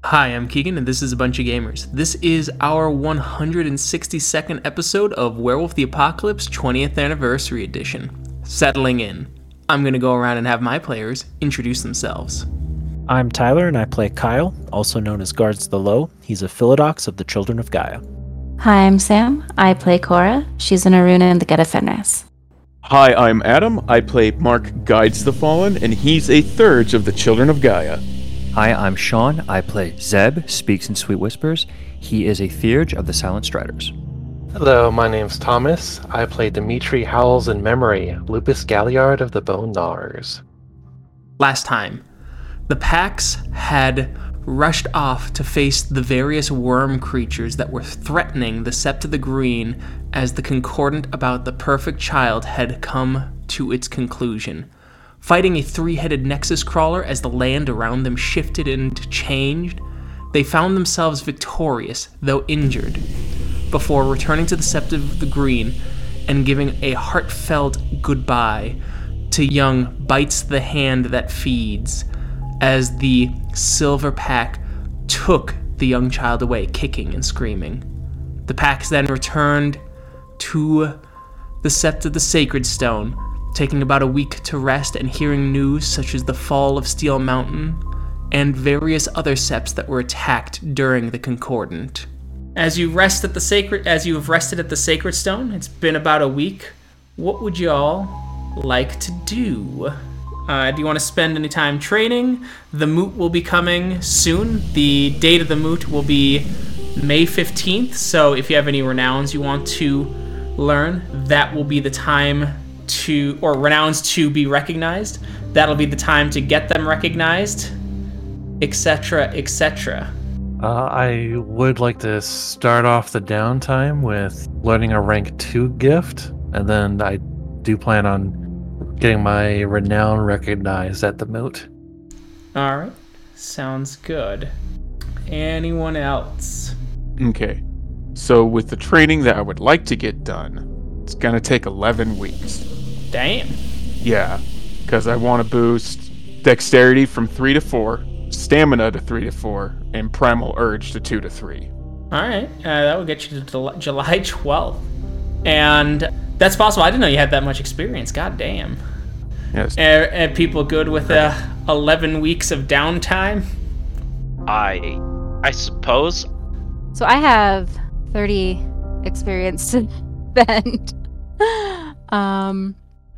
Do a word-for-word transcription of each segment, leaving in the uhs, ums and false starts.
Hi, I'm Keegan, and this is A Bunch of Gamers. This is our one hundred sixty-second episode of Werewolf the Apocalypse twentieth Anniversary Edition. Settling in. I'm going to go around and have my players introduce themselves. I'm Tyler, and I play Kyle, also known as Guards the Low. He's a Philodox of the Children of Gaia. Hi, I'm Sam. I play Cora. She's an Aruna in the Geta Fenris. Hi, I'm Adam. I play Mark Guides the Fallen, and he's a Thurge of the Children of Gaia. Hi, I'm Sean. I play Zeb, Speaks in Sweet Whispers. He is a Theurge of the Silent Striders. Hello, my name's Thomas. I play Dimitri Howells in Memory, Lupus Galliard of the Bone Gnawers. Last time, the Pax had rushed off to face the various worm creatures that were threatening the Sept of the Green as the concordant about the perfect child had come to its conclusion. Fighting a three-headed Nexus crawler as the land around them shifted and changed, they found themselves victorious, though injured, before returning to the Sept of the Green and giving a heartfelt goodbye to young Bites the Hand That Feeds, as the Silver Pack took the young child away, kicking and screaming. The Pax then returned to the Sept of the Sacred Stone, taking about a week to rest and hearing news such as the fall of Steel Mountain and various other septs that were attacked during the Concordant. As you rest at the sacred, as you have rested at the Sacred Stone, it's been about a week. What would y'all like to do? Uh, do you want to spend any time training? The moot will be coming soon. The date of the moot will be May fifteenth. So if you have any renowns you want to learn, that will be the time to, or renowns to be recognized. That'll be the time to get them recognized, et cetera, et cetera. Uh, I would like to start off the downtime with learning a rank two gift, and then I do plan on getting my renown recognized at the moot. All right, sounds good. Anyone else? Okay, so with the training that I would like to get done, it's gonna take eleven weeks. Damn. Yeah, because I want to boost dexterity from three to four, stamina to three to four, and primal urge to two to three. All right, uh, that will get you to Del- July twelfth. And that's possible. I didn't know you had that much experience. God damn. Yes. Are, are people good with uh, eleven weeks of downtime? I, I suppose. So I have thirty experience to spend. um,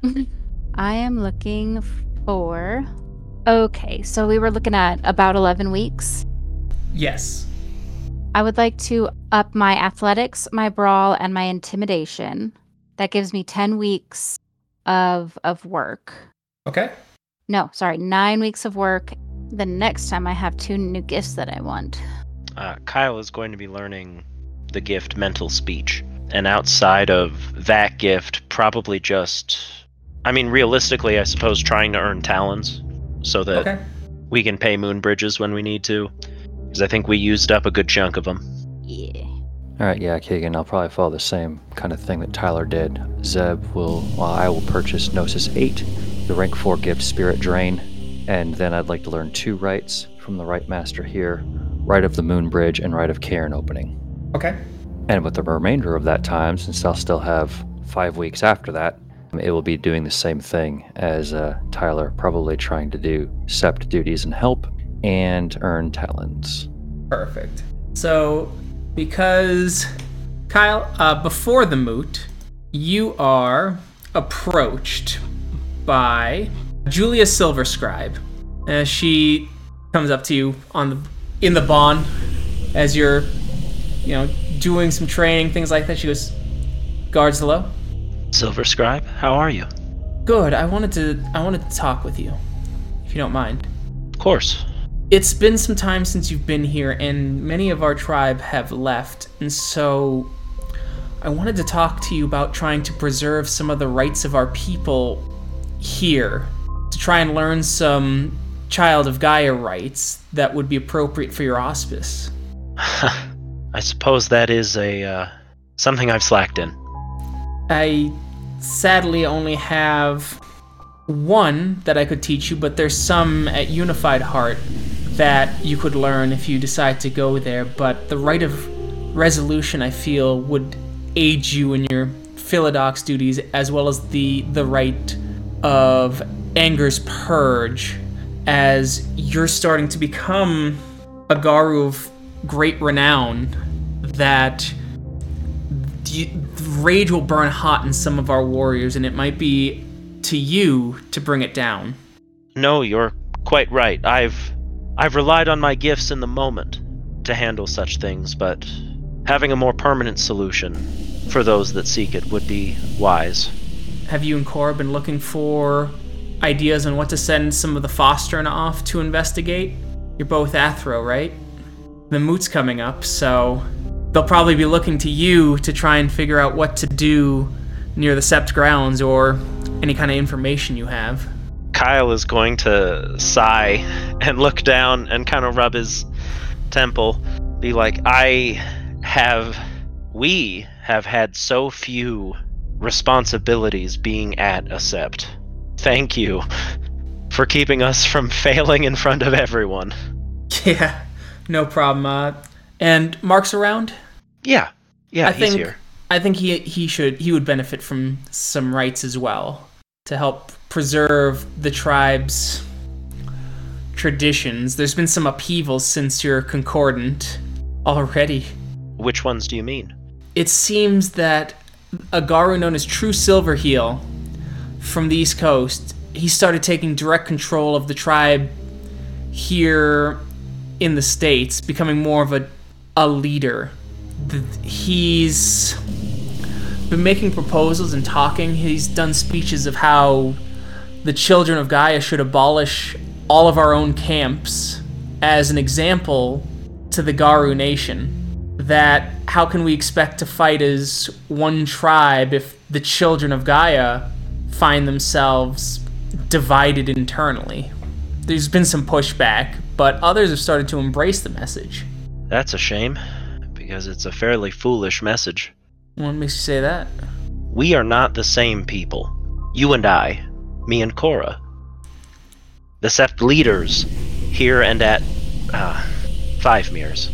I am looking for... Okay, so we were looking at about eleven weeks. Yes. I would like to up my athletics, my brawl, and my intimidation. That gives me ten weeks of of work. Okay. No, sorry, nine weeks of work. The next time I have two new gifts that I want. Uh, Kyle is going to be learning the gift Mental Speech. And outside of that gift, probably just... I mean, realistically, I suppose trying to earn talons so that Okay. we can pay moon bridges when we need to. Because I think we used up a good chunk of them. Yeah. Alright, yeah, Keegan, I'll probably follow the same kind of thing that Tyler did. Zeb will, well, I will purchase Gnosis eight, the rank four gift Spirit Drain, and then I'd like to learn two rites from the Rite Master here, Rite of the Moon Bridge and Rite of Cairn Opening. Okay. And with the remainder of that time, since I'll still have five weeks after that, it will be doing the same thing as uh, Tyler, probably trying to do Sept duties and help, and earn talents. Perfect. So, because, Kyle, uh, before the moot, you are approached by Julia Silverscribe. Uh, she comes up to you on the in the bond as you're, you know, doing some training, things like that. She goes, "Guards hello." Silver Scribe, how are you? Good. I wanted to I wanted to talk with you, if you don't mind. Of course. It's been some time since you've been here, and many of our tribe have left, and so I wanted to talk to you about trying to preserve some of the rights of our people here, to try and learn some Child of Gaia rights that would be appropriate for your auspice. I suppose that is a uh, something I've slacked in. I sadly only have one that I could teach you, but there's some at Unified Heart that you could learn if you decide to go there, but the Rite of Resolution, I feel, would aid you in your Philodox duties, as well as the, the Rite of Anger's Purge, as you're starting to become a Garou of great renown, that the rage will burn hot in some of our warriors, and it might be to you to bring it down. No, you're quite right. I've I've relied on my gifts in the moment to handle such things, but having a more permanent solution for those that seek it would be wise. Have you and Cora been looking for ideas on what to send some of the Fostern off to investigate? You're both Athro, right? The moot's coming up, so they'll probably be looking to you to try and figure out what to do near the Sept grounds, or any kind of information you have. Kyle is going to sigh and look down and kind of rub his temple, be like, I have, we have had so few responsibilities being at a Sept. Thank you for keeping us from failing in front of everyone. Yeah, no problem. Uh, and Mark's around? Yeah, yeah, I he's think, here. I think he he should he would benefit from some rites as well to help preserve the tribe's traditions. There's been some upheavals since your concordant already. Which ones do you mean? It seems that a Garou known as True Silverheel from the East Coast, he started taking direct control of the tribe here in the States, becoming more of a, a leader. The, he's been making proposals and talking. He's done speeches of how the children of Gaia should abolish all of our own camps as an example to the Garou nation. That how can we expect to fight as one tribe if the children of Gaia find themselves divided internally? There's been some pushback, but others have started to embrace the message. That's a shame, because it's a fairly foolish message. What makes you say that? We are not the same people. You and I, me and Cora. The Sept leaders here and at uh, Five Mirrors.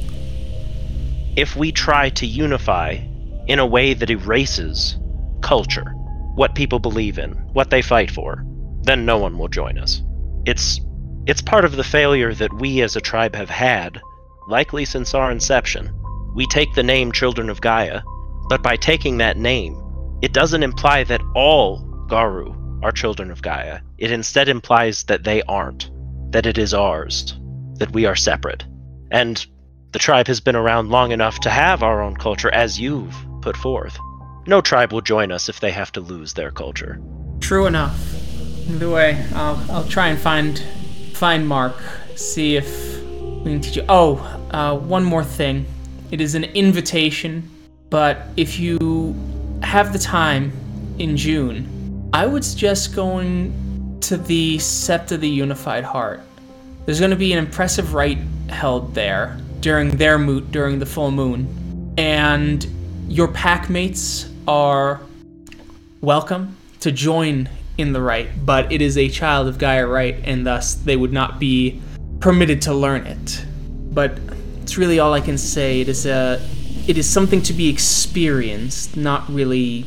If we try to unify in a way that erases culture, what people believe in, what they fight for, then no one will join us. It's it's part of the failure that we as a tribe have had, likely since our inception. We take the name Children of Gaia, but by taking that name, it doesn't imply that all Garou are Children of Gaia. It instead implies that they aren't, that it is ours, that we are separate. And the tribe has been around long enough to have our own culture, as you've put forth. No tribe will join us if they have to lose their culture. True enough. Either way, I'll I'll try and find find Mark, see if we can teach you. Oh, uh, one more thing. It is an invitation, but if you have the time in June, I would suggest going to the Sept of the Unified Heart. There's going to be an impressive rite held there during their moot during the full moon, and your pack mates are welcome to join in the rite, but it is a Child of Gaia rite, and thus they would not be permitted to learn it. But it's really all I can say. It is a, it is something to be experienced, not really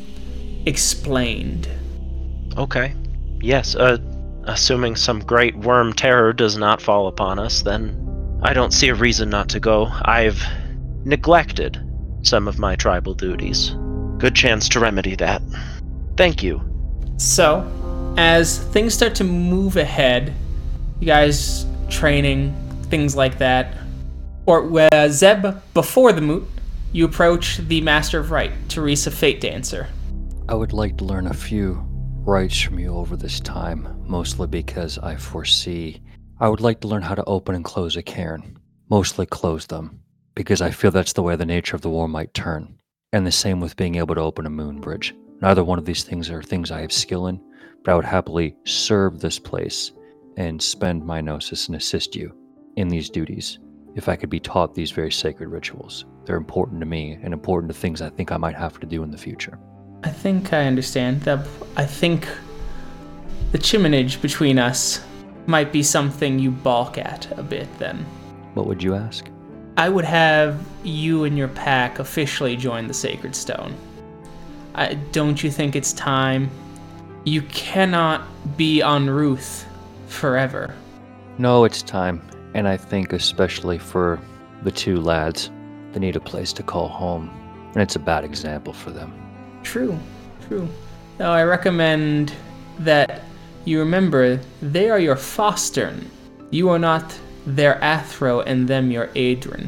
explained. Okay. Yes, uh, assuming some great worm terror does not fall upon us, then I don't see a reason not to go. I've neglected some of my tribal duties. Good chance to remedy that. Thank you. So, as things start to move ahead, you guys training, things like that, or uh, Zeb, before the moot, you approach the Master of Rite, Teresa Fate Dancer. I would like to learn a few rites from you over this time, mostly because I foresee I would like to learn how to open and close a cairn, mostly close them, because I feel that's the way the nature of the war might turn, and the same with being able to open a moon bridge. Neither one of these things are things I have skill in, but I would happily serve this place and spend my gnosis and assist you in these duties if I could be taught these very sacred rituals. They're important to me and important to things I think I might have to do in the future. I think I understand that. I think the chiminage between us might be something you balk at a bit then. What would you ask? I would have you and your pack officially join the Sacred Stone. I, don't you think it's time? You cannot be on Ruth forever. No, it's time. And I think especially for the two lads, they need a place to call home. And it's a bad example for them. True, true. Now I recommend that you remember they are your Fostern. You are not their Athro and them your Adrian.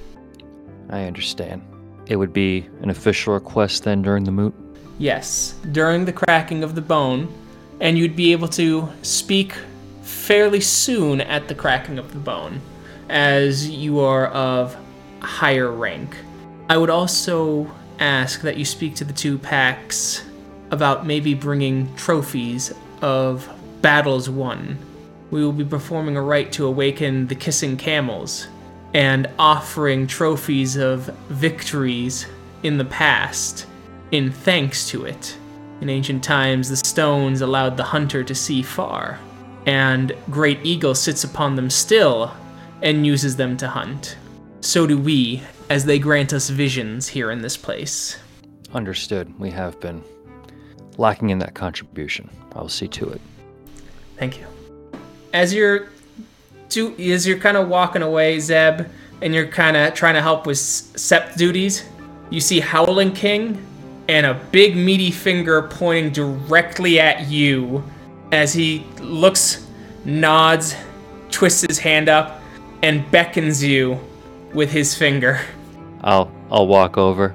I understand. It would be an official request then during the moot? Yes, during the cracking of the bone, and you'd be able to speak fairly soon at the cracking of the bone, as you are of higher rank. I would also ask that you speak to the two packs about maybe bringing trophies of battles won. We will be performing a rite to awaken the kissing camels, and offering trophies of victories in the past in thanks to it. In ancient times, the stones allowed the hunter to see far, and Great Eagle sits upon them still and uses them to hunt. So do we, as they grant us visions here in this place. Understood. We have been lacking in that contribution. I'll see to it. Thank you. As you're do, as you're kind of walking away, Zeb, and you're kind of trying to help with sept duties, you see Howling King and a big meaty finger pointing directly at you as he looks, nods, twists his hand up, and beckons you with his finger. I'll I'll walk over.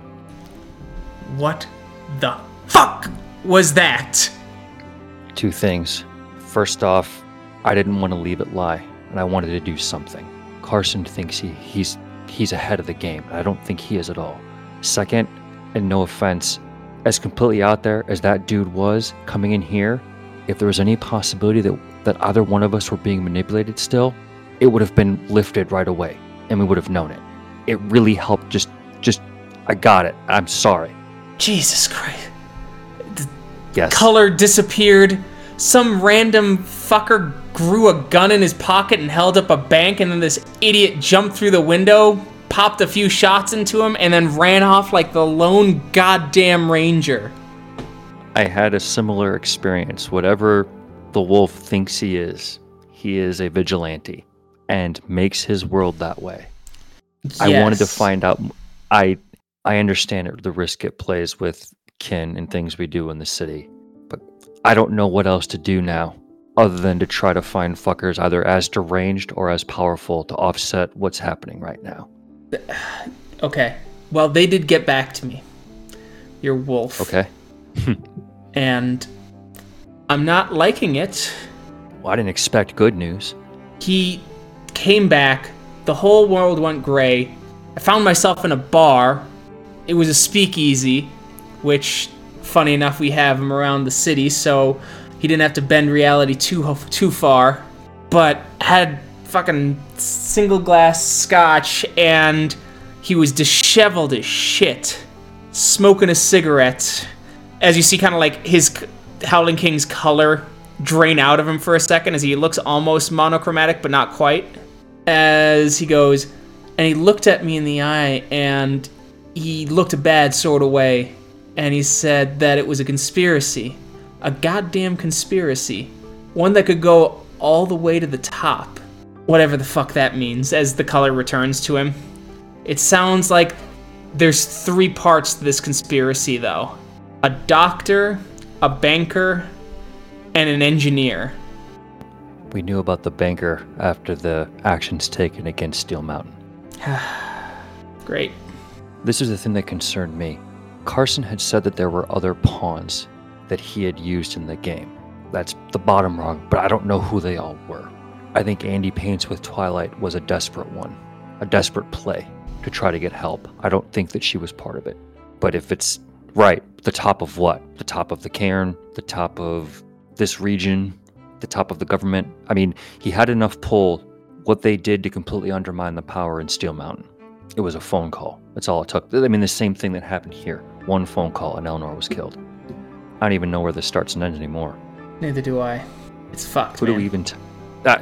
What the fuck was that? Two things. First off, I didn't want to leave it lie, and I wanted to do something. Carson thinks he, he's he's ahead of the game, and I don't think he is at all. Second, and no offense, as completely out there as that dude was coming in here, if there was any possibility that, that either one of us were being manipulated still, it would have been lifted right away, and we would have known it. It really helped just, just, I got it. I'm sorry. Jesus Christ. The Yes. color disappeared. Some random fucker grew a gun in his pocket and held up a bank, and then this idiot jumped through the window, popped a few shots into him, and then ran off like the lone goddamn ranger. I had a similar experience. Whatever the wolf thinks he is, he is a vigilante and makes his world that way. I wanted to Yes. find out. I I understand it, the risk it plays with kin and things we do in the city, but I don't know what else to do now other than to try to find fuckers either as deranged or as powerful to offset what's happening right now. Okay. Well, they did get back to me. Your wolf. Okay? And I'm not liking it. Well, I didn't expect good news. He came back. The whole world went gray. I found myself in a bar. It was a speakeasy, which, funny enough, we have him around the city, so he didn't have to bend reality too too far. But had fucking single glass scotch, and he was disheveled as shit, smoking a cigarette. As you see, kind of like his Howling King's color drain out of him for a second, as he looks almost monochromatic, but not quite. As he goes, and he looked at me in the eye, and he looked a bad sort of way, and he said that it was a conspiracy. A goddamn conspiracy. One that could go all the way to the top. Whatever the fuck that means, as the color returns to him. It sounds like there's three parts to this conspiracy, though. A doctor, a banker, and an engineer. We knew about the banker after the actions taken against Steel Mountain. Great. This is the thing that concerned me. Carson had said that there were other pawns that he had used in the game. That's the bottom rung, but I don't know who they all were. I think Andy Paints with Twilight was a desperate one, a desperate play to try to get help. I don't think that she was part of it. But if it's right, the top of what? The top of the cairn, the top of this region, the top of the government. I mean, he had enough pull. What they did to completely undermine the power in Steel Mountain. It was a phone call. That's all it took. I mean, the same thing that happened here. One phone call and Eleanor was killed. I don't even know where this starts and ends anymore. Neither do I. It's fucked, Who man. do we even... T- I,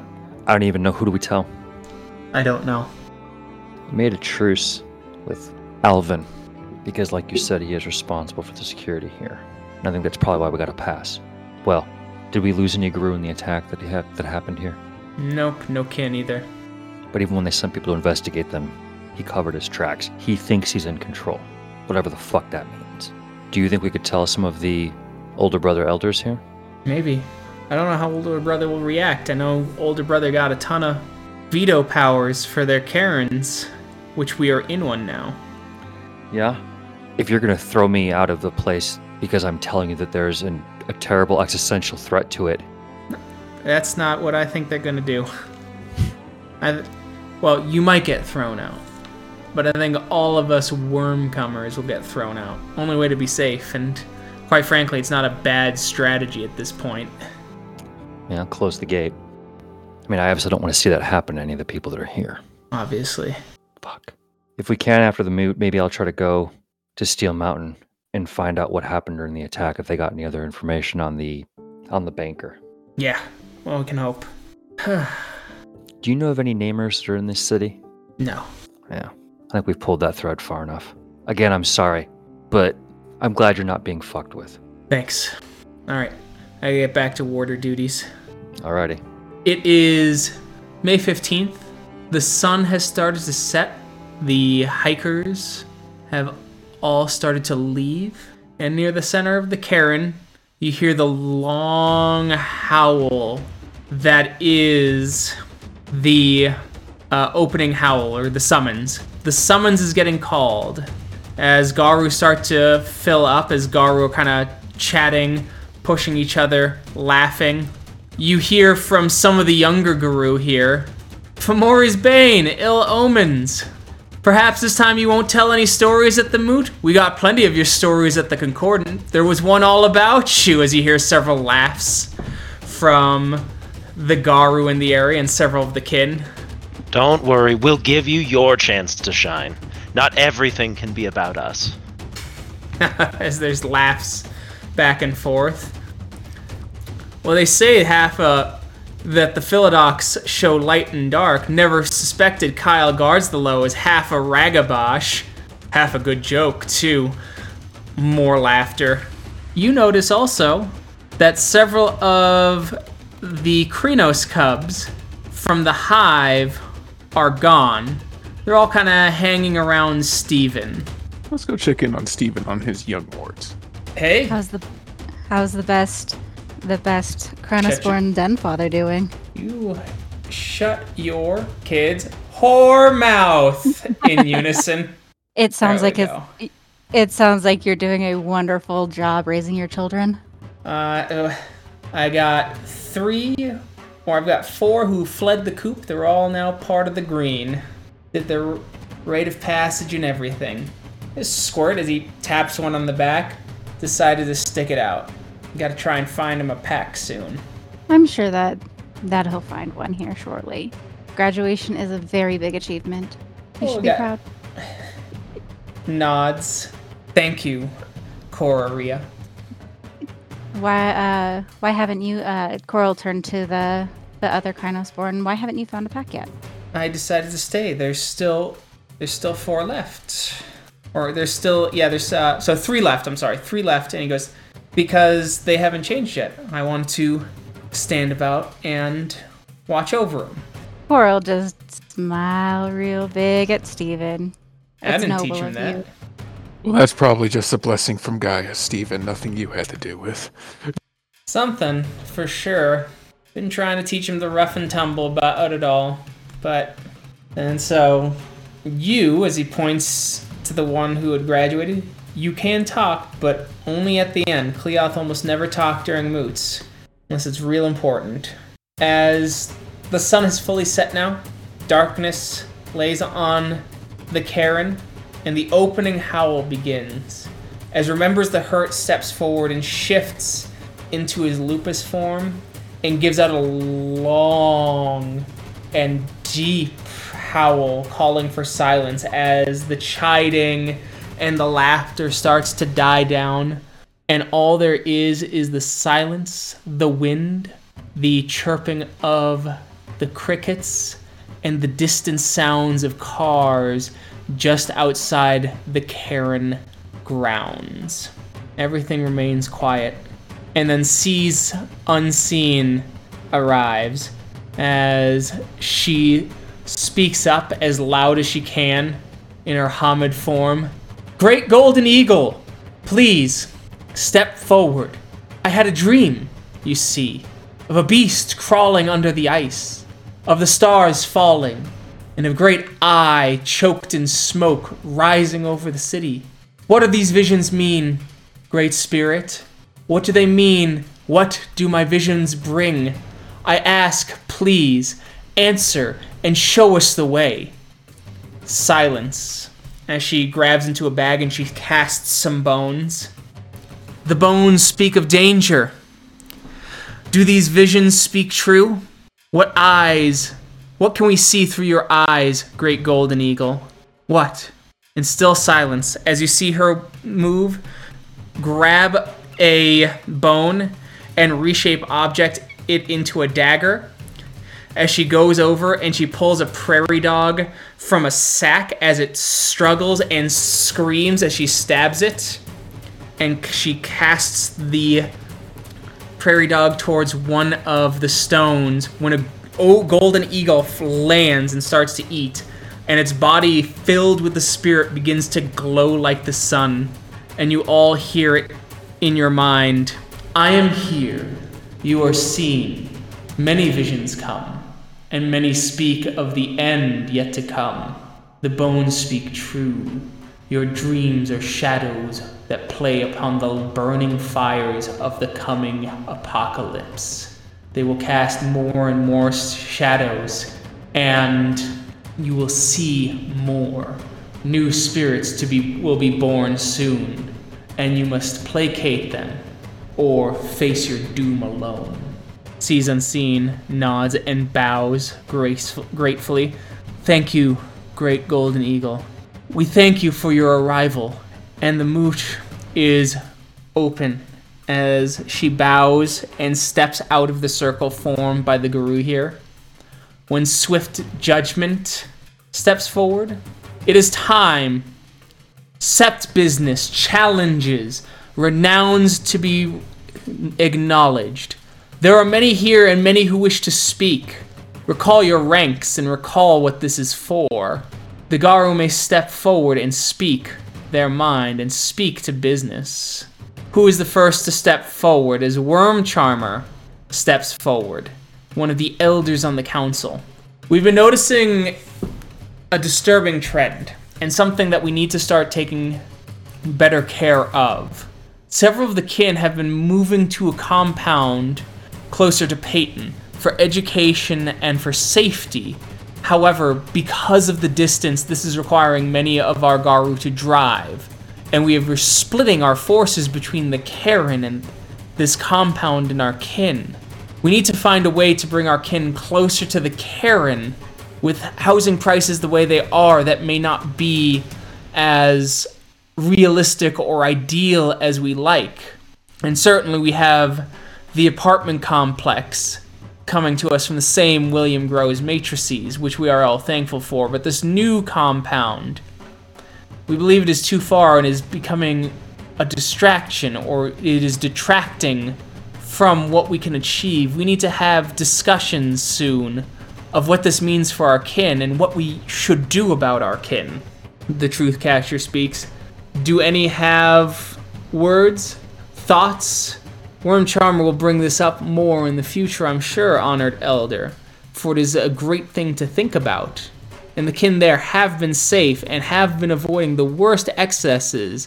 I don't even know. Who do we tell? I don't know. We made a truce with Alvin because, like you said, he is responsible for the security here. And I think that's probably why we got a pass. Well, did we lose any Guru in the attack that he had that happened here? Nope, no kin either. But even when they sent people to investigate them, he covered his tracks. He thinks he's in control, whatever the fuck that means. Do you think we could tell some of the older brother elders here? Maybe. I don't know how older brother will react. I know older brother got a ton of veto powers for their Karens, which we are in one now. Yeah? If you're gonna throw me out of the place because I'm telling you that there's an, a terrible existential threat to it. That's not what I think they're gonna do. I, well, you might get thrown out, but I think all of us Wormcomers will get thrown out. Only way to be safe, and quite frankly, it's not a bad strategy at this point. Yeah, I'll close the gate. I mean, I obviously don't want to see that happen to any of the people that are here. Obviously. Fuck. If we can after the moot, maybe I'll try to go to Steel Mountain and find out what happened during the attack, if they got any other information on the on the banker. Yeah, well, we can hope. Do you know of any namers that are in this city? No. Yeah, I think we've pulled that thread far enough. Again, I'm sorry, but I'm glad you're not being fucked with. Thanks. Alright, I gotta get back to warder duties. Alrighty. It is May fifteenth. The sun has started to set. The hikers have all started to leave. And near the center of the cairn, you hear the long howl that is the uh, opening howl, or the summons. The summons is getting called as Garu start to fill up, as Garu kind of chatting, pushing each other, laughing. You hear from some of the younger Guru here, Fomori's Bane, ill omens. Perhaps this time you won't tell any stories at the moot? We got plenty of your stories at the Concordant. There was one all about you, as you hear several laughs from the Garu in the area and several of the kin. Don't worry, we'll give you your chance to shine. Not everything can be about us. As there's laughs back and forth. Well, they say half uh, that the Philodox show light and dark. Never suspected Kyle Guards the Low as half a ragabosh. Half a good joke, too. More laughter. You notice also that several of the Krenos cubs from the hive are gone. They're all kind of hanging around Steven. Let's go check in on Steven on his young wards. Hey? How's the how's the best the best Kronosborn den father doing? You shut your kid's whore mouth in unison. It sounds There like we it's, go. it sounds like you're doing a wonderful job raising your children. Uh, uh, I got three, or I've got four who fled the coop. They're all now part of the green. Did their rite of passage and everything. This Squirt, as he taps one on the back, decided to stick it out. Gotta try and find him a pack soon. I'm sure that that he'll find one here shortly. Graduation is a very big achievement. You Oh, should be that- proud. Nods. Thank you, Coraria. Why uh why haven't you uh Coral turned to the the other Kronosborn? Why haven't you found a pack yet? I decided to stay. There's still there's still four left. Or there's still yeah, there's uh so three left, I'm sorry, three left, and he goes, because they haven't changed yet. I want to stand about and watch over them. Coral just smile real big at Steven. I It's didn't noble teach him of that. you. Well, that's probably just a blessing from Gaia, Steven. Nothing you had to do with. Something, for sure. Been trying to teach him the rough and tumble about it all. But, and so, you, as he points to the one who had graduated, you can talk, but only at the end. Cleoth almost never talked during moots, unless it's real important. As the sun is fully set now, darkness lays on the cairn, and the opening howl begins. As Remembers the Hurt steps forward and shifts into his lupus form and gives out a long and deep howl calling for silence as the chiding and the laughter starts to die down, and all there is is the silence, the wind, the chirping of the crickets, and the distant sounds of cars just outside the Cairn grounds. Everything remains quiet. And then Sees Unseen arrives as she speaks up as loud as she can in her Hamid form. Great Golden Eagle, please step forward. I had a dream, you see, of a beast crawling under the ice, of the stars falling, and a great eye choked in smoke rising over the city. What do these visions mean, Great Spirit? What do they mean? What do my visions bring? I ask, please, answer and show us the way. Silence as she grabs into a bag and she casts some bones. The bones speak of danger. Do these visions speak true? What eyes? What can we see through your eyes, Great Golden Eagle? What? And still silence as you see her move, grab a bone and reshape object it into a dagger. As she goes over and she pulls a prairie dog from a sack as it struggles and screams as she stabs it. And she casts the prairie dog towards one of the stones when a oh, golden eagle lands and starts to eat. And its body, filled with the spirit, begins to glow like the sun. And you all hear it in your mind. I am here. You are seen. Many visions come. And many speak of the end yet to come. The bones speak true. Your dreams are shadows that play upon the burning fires of the coming apocalypse. They will cast more and more shadows, and you will see more. New spirits to be will be born soon, and you must placate them or face your doom alone. Sees Unseen nods and bows graceful, gratefully. Thank you, Great Golden Eagle. We thank you for your arrival. And the mooch is open as she bows and steps out of the circle formed by the Guru here. When Swift Judgment steps forward, it is time. Sept business, challenges, renowns to be acknowledged. There are many here and many who wish to speak. Recall your ranks and recall what this is for. The Garu may step forward and speak their mind and speak to business. Who is the first to step forward as Worm Charmer steps forward, one of the elders on the council? We've been noticing a disturbing trend and something that we need to start taking better care of. Several of the kin have been moving to a compound closer to Peyton for education and for safety. However, because of the distance, this is requiring many of our Garu to drive, and we are splitting our forces between the Cairn and this compound and our kin. We need to find a way to bring our kin closer to the Cairn. With housing prices the way they are, that may not be as realistic or ideal as we like. And certainly we have the apartment complex coming to us from the same William Groves matrices, which we are all thankful for. But this new compound, we believe it is too far and is becoming a distraction, or it is detracting from what we can achieve. We need to have discussions soon of what this means for our kin and what we should do about our kin. The Truthcatcher speaks. Do any have words, thoughts? Worm Charmer will bring this up more in the future, I'm sure, Honored Elder, for it is a great thing to think about. And the kin there have been safe and have been avoiding the worst excesses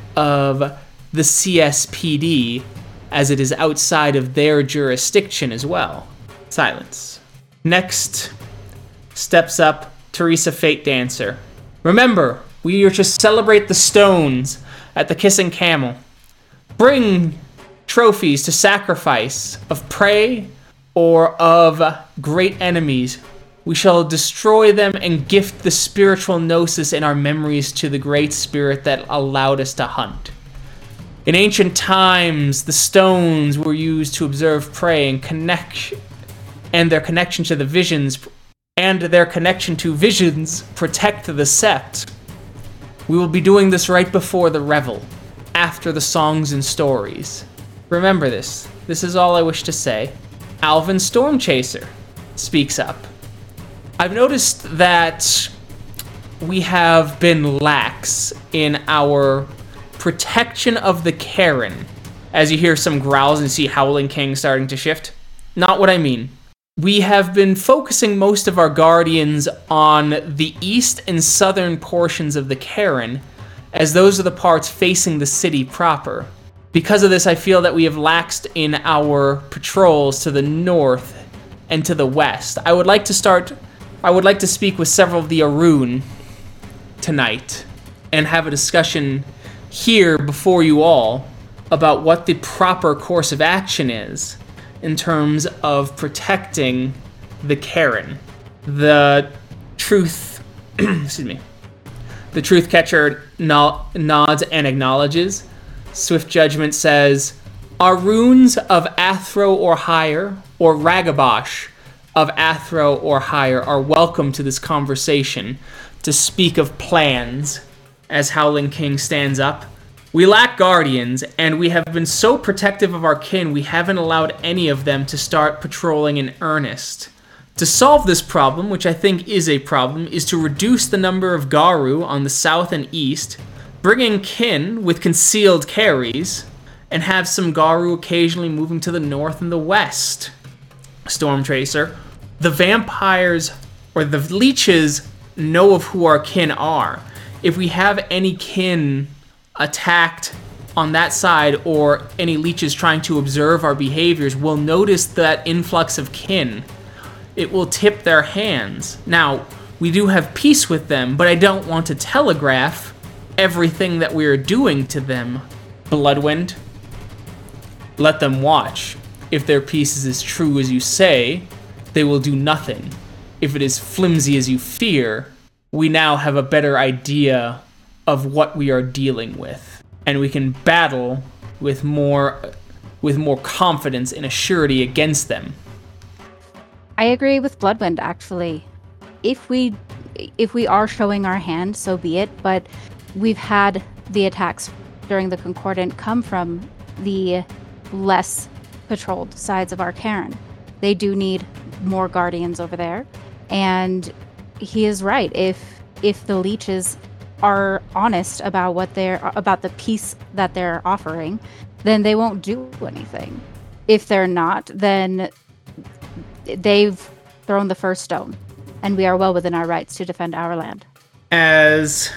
of the C S P D, as it is outside of their jurisdiction as well. Silence. Next steps up Teresa Fate Dancer. Remember, we are to celebrate the stones at the Kissing Camel. Bring trophies to sacrifice of prey or of great enemies. We shall destroy them and gift the spiritual gnosis in our memories to the great spirit that allowed us to hunt. In ancient times, the stones were used to observe prey and connect and their connection to the visions and their connection to visions protect the sept. We will be doing this right before the revel, after the songs and stories. Remember this. This is all I wish to say. Alvin Stormchaser speaks up. I've noticed that we have been lax in our protection of the Karen. As you hear some growls and see Howling King starting to shift. Not what I mean. We have been focusing most of our guardians on the east and southern portions of the Karen, as those are the parts facing the city proper. Because of this, I feel that we have laxed in our patrols to the north and to the west. I would like to start, I would like to speak with several of the Arun tonight and have a discussion here before you all about what the proper course of action is in terms of protecting the Karen. The truth, excuse me, the truth catcher no- nods and acknowledges. Swift Judgment says, Aruns of Athro or higher, or Ragabosh of Athro or higher are welcome to this conversation to speak of plans. As Howling King stands up, we lack guardians, and we have been so protective of our kin we haven't allowed any of them to start patrolling in earnest. To solve this problem, which I think is a problem, is to reduce the number of Garu on the south and east, bring in kin with concealed carries, and have some Garu occasionally moving to the north and the west. Stormtracer, the vampires, or the leeches, know of who our kin are. If we have any kin attacked on that side, or any leeches trying to observe our behaviors, we'll notice that influx of kin. It will tip their hands. Now, we do have peace with them, but I don't want to telegraph everything that we are doing to them. Bloodwind, let them watch. If their peace is as true as you say, they will do nothing. If it is flimsy as you fear, we now have a better idea of what we are dealing with, and we can battle with more with more confidence and a surety against them. I agree with Bloodwind, actually. If we if we are showing our hand, so be it, but we've had the attacks during the Concordant come from the less patrolled sides of our Karen. They do need more guardians over there, and he is right. If if the leeches are honest about what they're about the peace that they're offering, then they won't do anything. If they're not, then they've thrown the first stone, and we are well within our rights to defend our land. As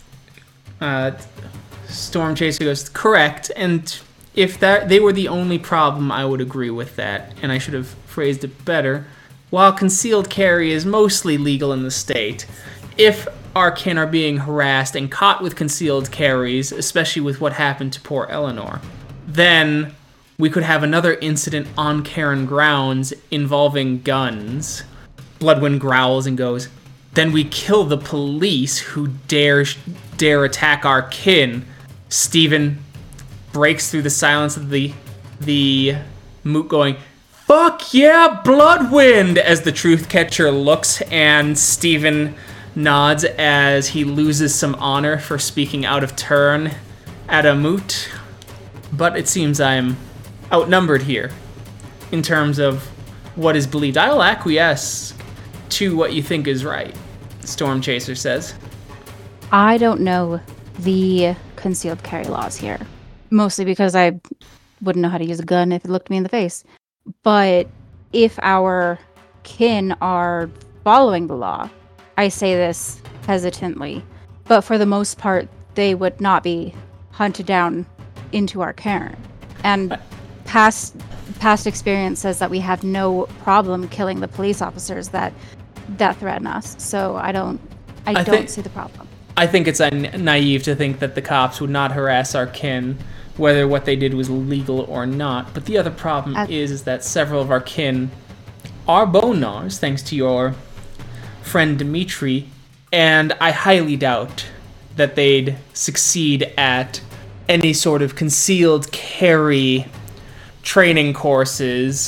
uh, Stormchaser goes, correct, and if that they were the only problem, I would agree with that, and I should have phrased it better. While concealed carry is mostly legal in the state, if our kin are being harassed and caught with concealed carries, especially with what happened to poor Eleanor, then we could have another incident on Karen grounds involving guns. Bloodwind growls and goes, then we kill the police who dare dare attack our kin. Stephen breaks through the silence of the the moot going, fuck yeah, Bloodwind, as the truth catcher looks, and Stephen nods as he loses some honor for speaking out of turn at a moot. But it seems I'm outnumbered here in terms of what is believed. I will acquiesce to what you think is right, Stormchaser says. I don't know the concealed carry laws here, mostly because I wouldn't know how to use a gun if it looked me in the face. But if our kin are following the law, I say this hesitantly, but for the most part, they would not be hunted down into our Karen. And past past experience says that we have no problem killing the police officers that that threaten us. So I don't I, I don't think, see the problem. I think it's naive to think that the cops would not harass our kin, whether what they did was legal or not. But the other problem As- is, is that several of our kin are bone gnawers, thanks to your friend Dimitri, and I highly doubt that they'd succeed at any sort of concealed carry training courses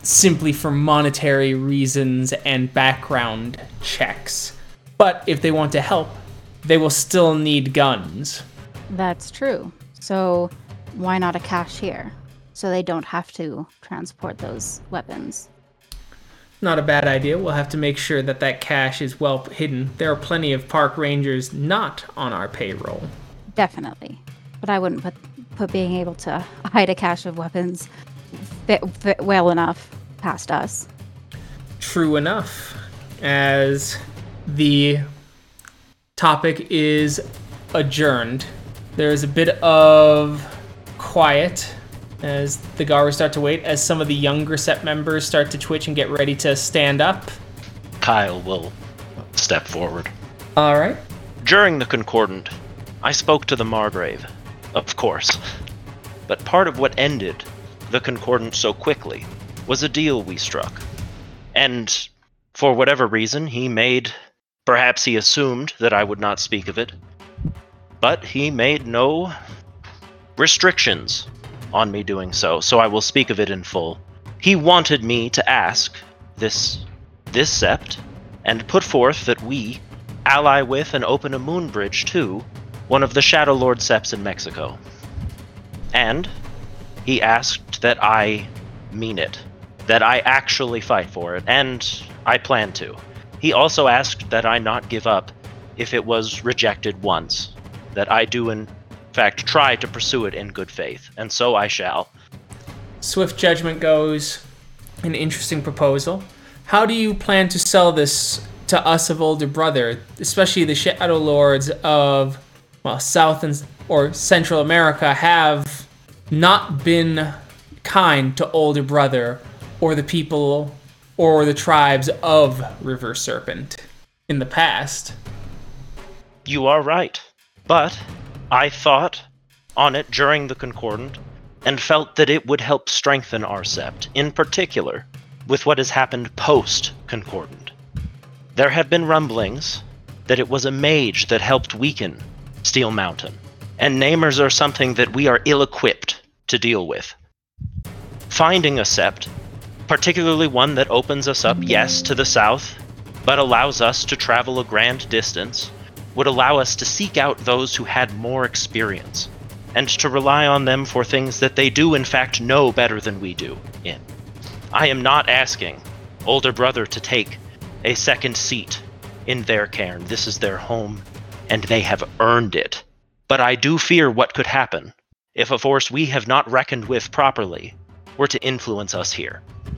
simply for monetary reasons and background checks. But if they want to help, they will still need guns. That's true. So why not a cashier? So they don't have to transport those weapons. Not a bad idea. We'll have to make sure that that cash is well hidden. There are plenty of park rangers not on our payroll. Definitely. But I wouldn't put, put being able to hide a cache of weapons fit, fit well enough past us. True enough. As the topic is adjourned, there's a bit of quiet as the Garu start to wait, as some of the younger Sept members start to twitch and get ready to stand up. Kyle will step forward. All right. During the Concordant, I spoke to the Margrave, of course. But part of what ended the Concordant so quickly was a deal we struck. And for whatever reason, he made... Perhaps he assumed that I would not speak of it. But he made no restrictions on me doing so, so I will speak of it in full. He wanted me to ask this this Sept and put forth that we ally with and open a moon bridge to one of the Shadow Lord Septs in Mexico. And he asked that I mean it, that I actually fight for it, and I plan to. He also asked that I not give up if it was rejected once, that I do in fact try to pursue it in good faith, and so I shall. Swift Judgment goes, an interesting proposal. How do you plan to sell this to us of Older Brother, especially the Shadow Lords of, well, South and or Central America have not been kind to Older Brother or the people or the tribes of River Serpent in the past? You are right, but I thought on it during the Concordant and felt that it would help strengthen our Sept, in particular with what has happened post-Concordant. There have been rumblings that it was a mage that helped weaken Steel Mountain, and namers are something that we are ill-equipped to deal with. Finding a Sept, particularly one that opens us up, yes, to the south, but allows us to travel a grand distance, would allow us to seek out those who had more experience, and to rely on them for things that they do in fact know better than we do in. I am not asking Older Brother to take a second seat in their cairn. This is their home, and they have earned it. But I do fear what could happen if a force we have not reckoned with properly were to influence us here.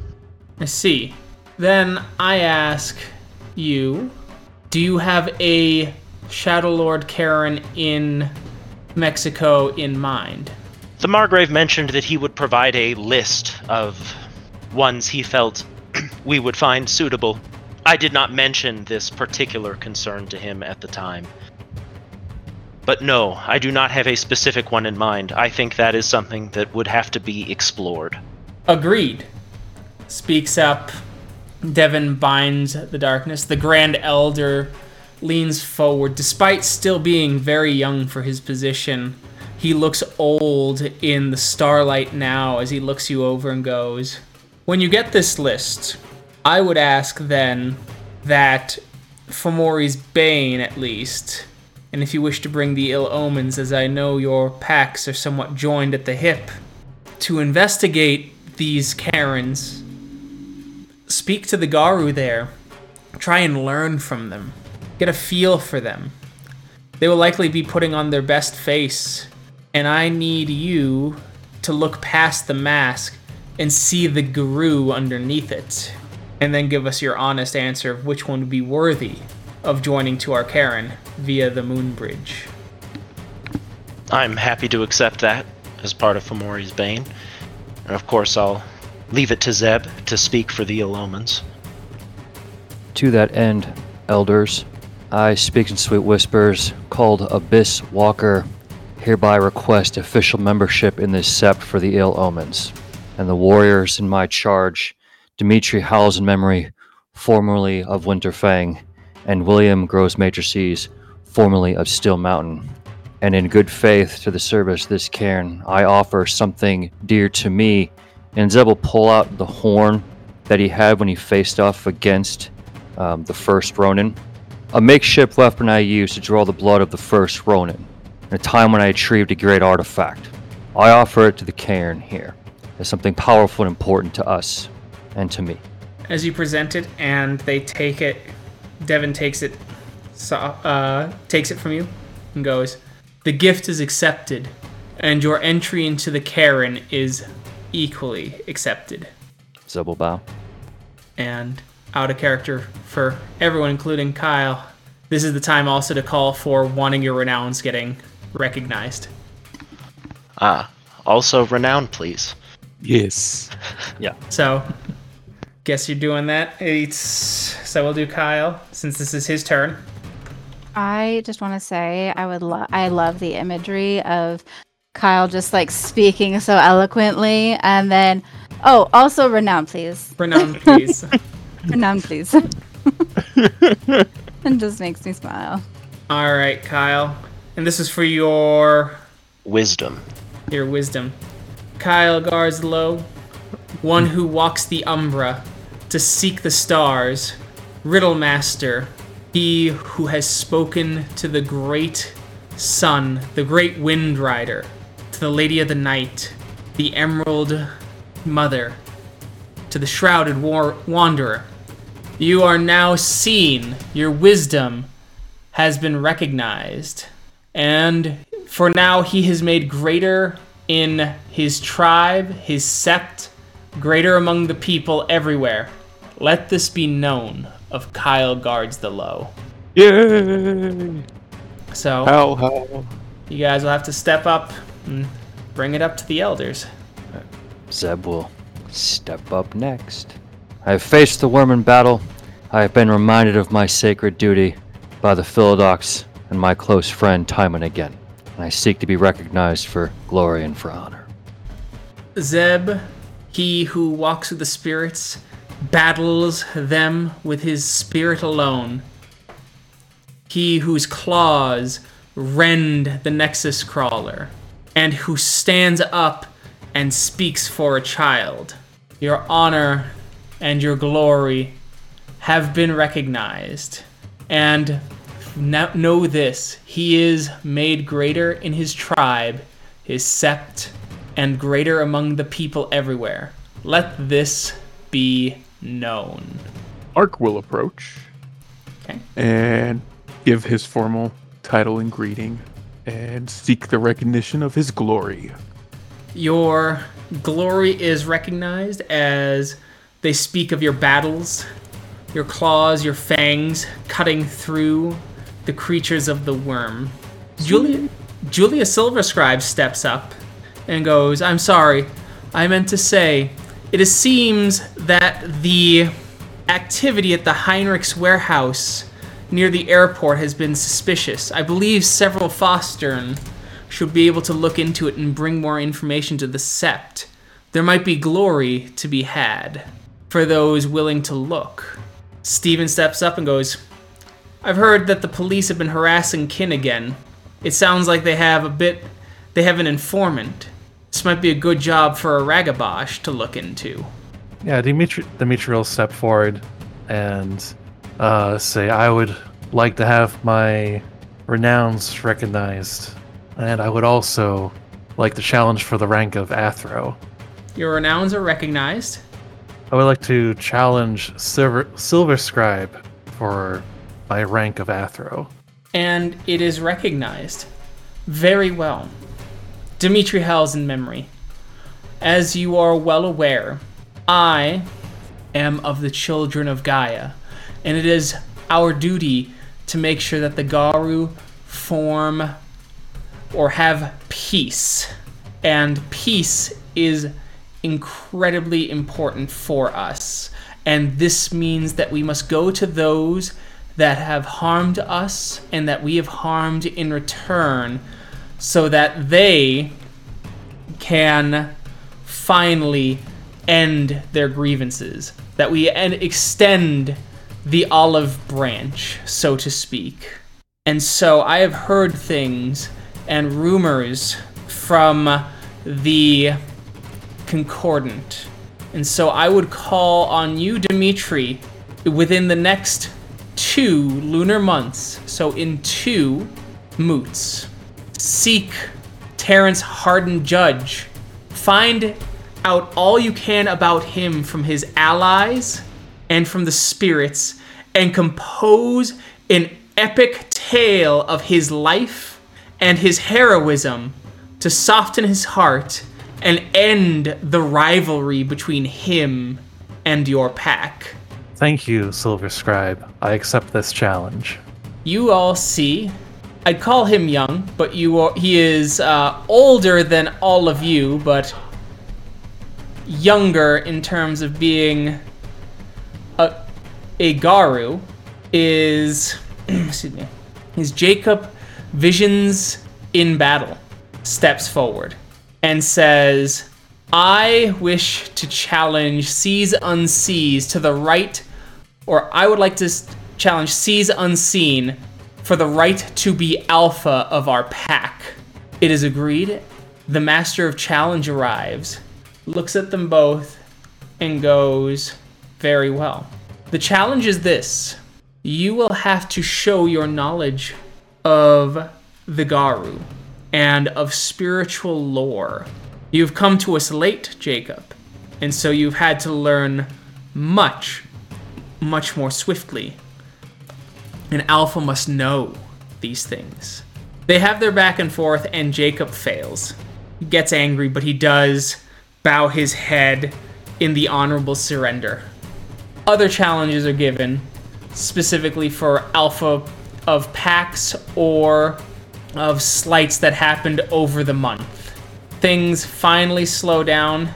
I see. Then I ask you, do you have a Shadow Lord Karen in Mexico in mind? The Margrave mentioned that he would provide a list of ones he felt we would find suitable. I did not mention this particular concern to him at the time. But no, I do not have a specific one in mind. I think that is something that would have to be explored. Agreed. Speaks up. Devin binds the darkness. The Grand Elder leans forward. Despite still being very young for his position, he looks old in the starlight now as he looks you over and goes, when you get this list, I would ask then that Fomori's Bane, at least, and if you wish to bring the ill omens, as I know your packs are somewhat joined at the hip, to investigate these Karens, speak to the Garu there, try and learn from them, get a feel for them. They will likely be putting on their best face, and I need you to look past the mask and see the guru underneath it, and then give us your honest answer of which one would be worthy of joining to our Karen via the Moon Bridge. I'm happy to accept that as part of Fomori's Bane. And of course, I'll leave it to Zeb to speak for the ill omens. To that end, elders, I speak in sweet whispers, called Abyss Walker, hereby request official membership in this sept for the ill omens, and the warriors in my charge, Dimitri Howells in memory, formerly of Winterfang, and William Groves Matrices, formerly of Steel Mountain. And in good faith to the service of this cairn, I offer something dear to me, and Zeb will pull out the horn that he had when he faced off against um, the first Ronin. A makeshift weapon I used to draw the blood of the first Ronin, in a time when I achieved a great artifact. I offer it to the cairn here as something powerful and important to us and to me. As you present it and they take it, Devin takes it, so, uh, takes it from you and goes, "The gift is accepted, and your entry into the cairn is equally accepted." Zeb will bow. And out of character for everyone, including Kyle, this is the time also to call for wanting your renowns getting recognized. Ah, also renown, please. Yes. Yeah. So, guess you're doing that. It's so we'll do Kyle since this is his turn. I just want to say I would lo- I love the imagery of Kyle just like speaking so eloquently, and then oh, also renown, please. Renown, please. Renown, please. It just makes me smile. All right, Kyle, and this is for your Wisdom. your wisdom. Kyle Garslow, one who walks the Umbra to seek the stars, Riddle Master, he who has spoken to the great sun, the great Wind Rider, to the Lady of the Night, the Emerald Mother, to the Shrouded war- Wanderer. You are now seen. Your wisdom has been recognized. And for now, he has made greater in his tribe, his sept, greater among the people everywhere. Let this be known of Kyle Guards the Low. Yay! So, How, how? you guys will have to step up and bring it up to the elders. Zeb will step up next. I have faced the worm in battle. I have been reminded of my sacred duty by the Philodox and my close friend time and again. And I seek to be recognized for glory and for honor. Zeb, he who walks with the spirits, battles them with his spirit alone. He whose claws rend the Nexus Crawler, and who stands up and speaks for a child. Your honor and your glory have been recognized. And know this, he is made greater in his tribe, his sept, and greater among the people everywhere. Let this be known. Ark will approach Okay. and give his formal title and greeting and seek the recognition of his glory. Your glory is recognized as they speak of your battles, your claws, your fangs, cutting through the creatures of the worm. Julia, Julia Silverscribe steps up and goes, "I'm sorry, I meant to say, it seems that the activity at the Heinrich's warehouse near the airport has been suspicious. I believe several Fostern should be able to look into it and bring more information to the Sept. There might be glory to be had for those willing to look." Steven steps up and goes, "I've heard that the police have been harassing Kin again. It sounds like they have a bit, they have an informant. This might be a good job for a Ragabosh to look into." Yeah, Dimitri, Dimitri will step forward and uh, say, "I would like to have my renowns recognized, and I would also like to challenge for the rank of Athro. Your renowns are recognized. I would like to challenge Silver, Silver Scribe for my rank of Athro." And it is recognized. Very well. Dimitri Hell's in memory. As you are well aware, I am of the children of Gaia, and it is our duty to make sure that the Garu form or have peace. And peace is incredibly important for us. And this means that we must go to those that have harmed us and that we have harmed in return so that they can finally end their grievances. That we en- extend the olive branch, so to speak. And so I have heard things and rumors from the Concordant And so I would call on you, Dimitri, within the next two lunar months, so in two moots, seek Terrence Harden Judge. Find out all you can about him from his allies and from the spirits, and compose an epic tale of his life and his heroism to soften his heart and end the rivalry between him and your pack. Thank you, Silver Scribe. I accept this challenge. You all see, I'd call him young, but you are, he is uh, older than all of you, but younger in terms of being a, a Garu, is, excuse me, is Jacob Visions in Battle. Steps forward and says, I wish to challenge Seas Unseas to the right, or I would like to challenge Seas Unseen for the right to be alpha of our pack. It is agreed. The Master of Challenge arrives, looks at them both, and goes, very well. The challenge is this. You will have to show your knowledge of the Garu and of spiritual lore. You've come to us late, Jacob, and so you've had to learn much, much more swiftly. An alpha must know these things. They have their back and forth, and Jacob fails. He gets angry, but he does bow his head in the honorable surrender. Other challenges are given, specifically for alpha of packs or of slights that happened over the month. Things finally slow down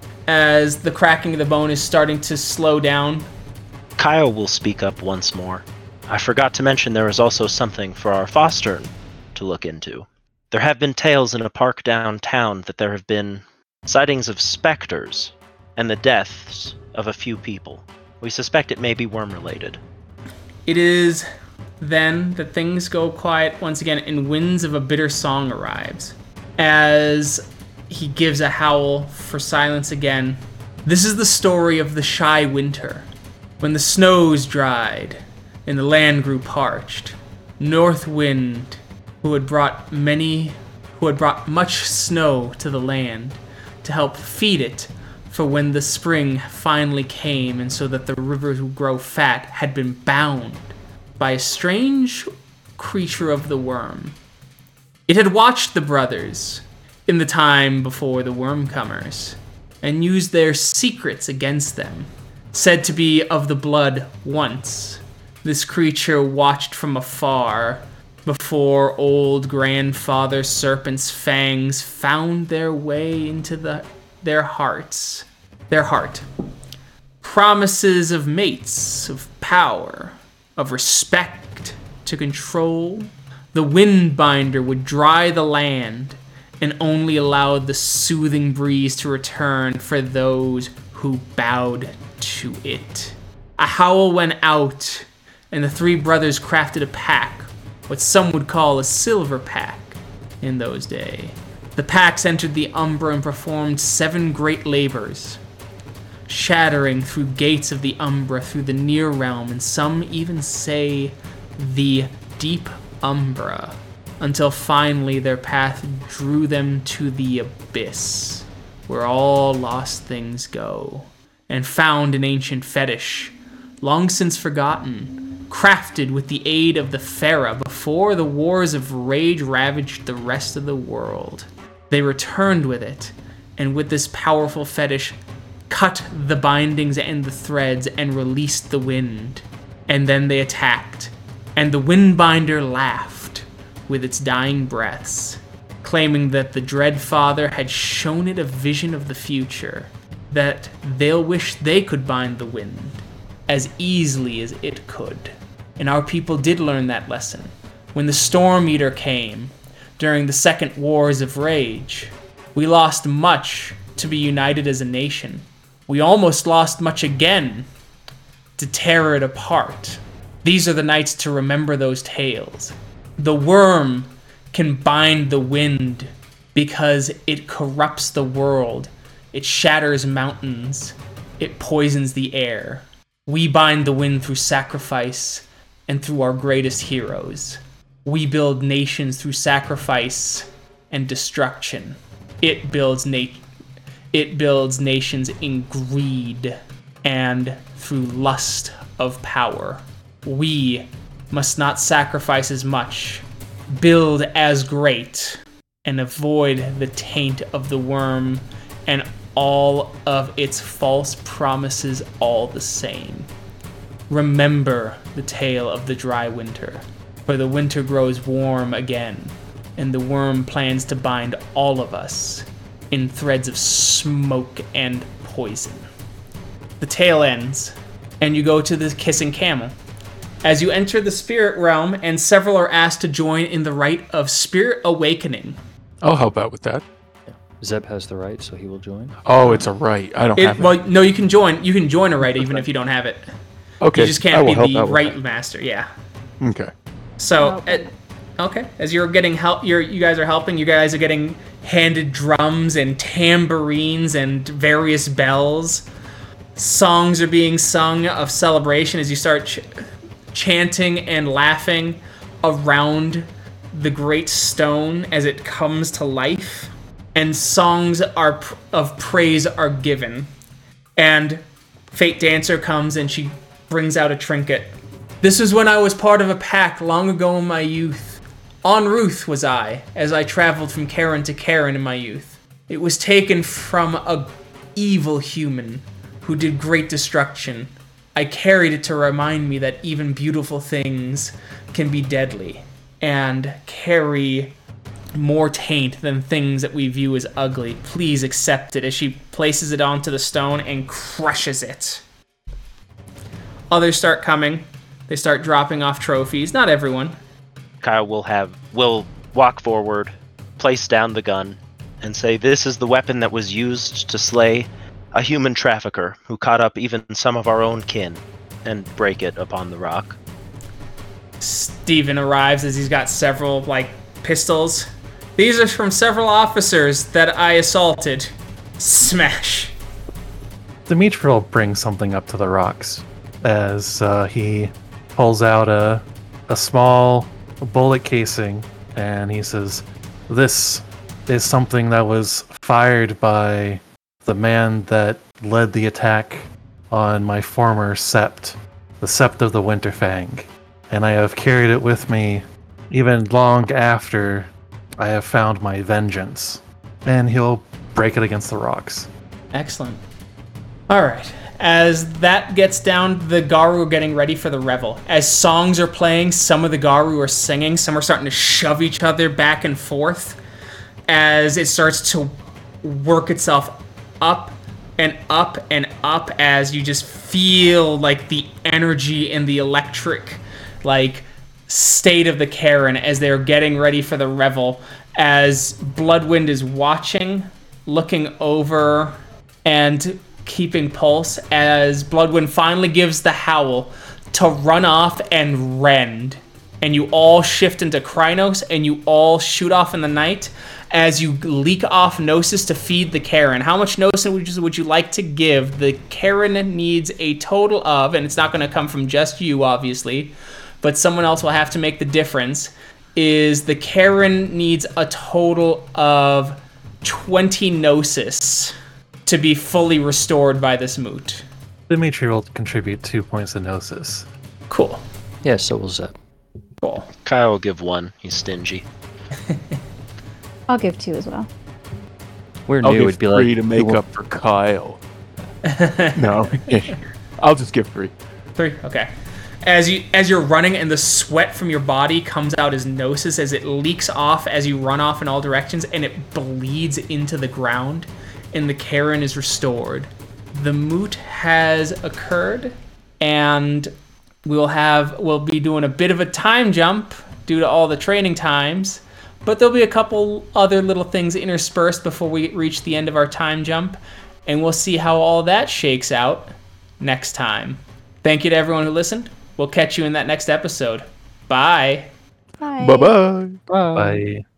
as the cracking of the bone is starting to slow down. Kyle will speak up once more. I forgot to mention there is also something for our Foster to look into. There have been tales in a park downtown that there have been sightings of specters and the deaths of a few people. We suspect it may be worm-related. It is then that things go quiet once again, and winds of a bitter song arrives. As he gives a howl for silence again. This is the story of the shy winter, when the snows dried and the land grew parched. North Wind, who had brought many, who had brought much snow to the land to help feed it for when the spring finally came, and so that the rivers would grow fat, had been bound by a strange creature of the worm. It had watched the brothers in the time before the Wormcomers, and used their secrets against them. Said to be of the blood once, this creature watched from afar before old grandfather Serpent's fangs found their way into the their hearts. Their heart. Promises of mates, of power, of respect to control. The Windbinder would dry the land and only allowed the soothing breeze to return for those who bowed to it. A howl went out, and the three brothers crafted a pack, what some would call a silver pack in those days. The packs entered the Umbra and performed seven great labors, shattering through gates of the Umbra through the near realm, and some even say the deep Umbra, until finally their path drew them to the abyss, where all lost things go, and found an ancient fetish, long since forgotten, crafted with the aid of the Pharaoh before the wars of rage ravaged the rest of the world. They returned with it, and with this powerful fetish, cut the bindings and the threads and released the wind. And then they attacked, and the Windbinder laughed with its dying breaths, claiming that the Dread Father had shown it a vision of the future, that they'll wish they could bind the wind as easily as it could. And our people did learn that lesson when the Storm Eater came during the Second Wars of Rage. We lost much to be united as a nation. We almost lost much again to tear it apart. These are the nights to remember those tales. The worm can bind the wind because it corrupts the world. It shatters mountains it poisons the air. We bind the wind through sacrifice and through our greatest heroes. We build nations through sacrifice and destruction. It builds na- it builds nations in greed and through lust of power. We must not sacrifice as much, build as great, and avoid the taint of the worm and all of its false promises all the same. Remember the tale of the dry winter, for the winter grows warm again, and the worm plans to bind all of us in threads of smoke and poison. The tale ends, and you go to the Kissing Camel. As you enter the spirit realm, and several are asked to join in the rite of spirit awakening. I'll help out with that. Zeb has the right, so he will join. Oh, it's a right. I don't It, have it. well, no, you can join. You can join a rite even if you don't have it. Okay. You just I can't will be help the out with rite that. master. Yeah. Okay. So, Okay. uh, okay, as you're getting help, you're you guys are helping. You guys are getting handed drums and tambourines and various bells. Songs are being sung of celebration as you start ch- chanting and laughing around the great stone as it comes to life, and songs are pr- of praise are given. And Fate Dancer comes and she brings out a trinket. This was when I was part of a pack long ago in my youth. En route was I, as I traveled from Karen to Karen in my youth. It was taken from a evil human who did great destruction. I carried it to remind me that even beautiful things can be deadly and carry more taint than things that we view as ugly. Please accept it, as she places it onto the stone and crushes it. Others start coming. They start dropping off trophies. Not everyone. Kyle will have will walk forward, place down the gun, and say, "This is the weapon that was used to slay a human trafficker who caught up even some of our own kin," and break it upon the rock. Steven arrives as he's got several, like, pistols. These are from several officers that I assaulted. Smash. Demetriel brings something up to the rocks as uh, he pulls out a, a small bullet casing, and he says, "This is something that was fired by the man that led the attack on my former sept, the Sept of the Winterfang, and I have carried it with me even long after I have found my vengeance." And he'll break it against the rocks. Excellent. All right. As that gets down, the Garu are getting ready for the revel. As songs are playing, some of the Garu are singing. Some are starting to shove each other back and forth as it starts to work itself up and up and up as you just feel like the energy and the electric, like, state of the Karen as they're getting ready for the revel. As Bloodwind is watching, looking over, and keeping pulse, as Bloodwind finally gives the howl to run off and rend. And you all shift into Krynos, and you all shoot off in the night as you leak off Gnosis to feed the Karen. How much Gnosis would you, would you like to give? The Karen needs a total of, and it's not going to come from just you, obviously, but someone else will have to make the difference, is the Karen needs a total of twenty Gnosis to be fully restored by this moot. Dimitri will contribute two points of Gnosis. Cool. Yeah, so will Zeb. Cool. Kyle will give one. He's stingy. I'll give two as well. We're I'll new. give It'd be three like to make we up for Kyle. No, I'll just give three. Three. Okay. As you as you're running and the sweat from your body comes out as Gnosis as it leaks off as you run off in all directions and it bleeds into the ground and the Karen is restored. The moot has occurred and we'll have we'll be doing a bit of a time jump due to all the training times, but there'll be a couple other little things interspersed before we reach the end of our time jump, and we'll see how all that shakes out next time. Thank you to everyone who listened. We'll catch you in that next episode. Bye. Bye. Bye bye. Bye. By